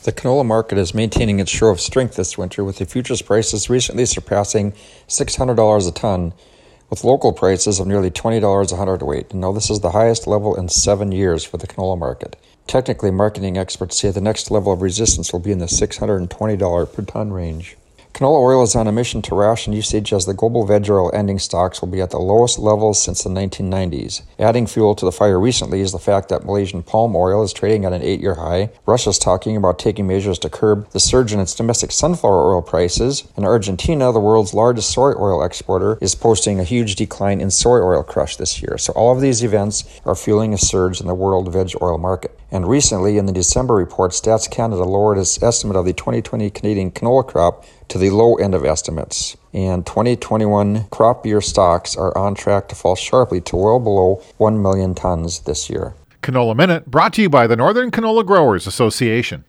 The canola market is maintaining its show of strength this winter, with the futures prices recently surpassing $600 a ton, with local prices of nearly $20 a hundredweight. Now, this is the highest level in 7 years for the canola market. Technically, marketing experts say the next level of resistance will be in the $620 per ton range. Canola oil is on a mission to ration usage as the global veg oil ending stocks will be at the lowest levels since the 1990s. Adding fuel to the fire recently is the fact that Malaysian palm oil is trading at an 8-year high. Russia's talking about taking measures to curb the surge in its domestic sunflower oil prices. And Argentina, the world's largest soy oil exporter, is posting a huge decline in soy oil crush this year. So all of these events are fueling a surge in the world veg oil market. And recently, in the December report, Stats Canada lowered its estimate of the 2020 Canadian canola crop to the low end of estimates. And 2021 crop year stocks are on track to fall sharply to well below 1 million tons this year. Canola Minute, brought to you by the Northern Canola Growers Association.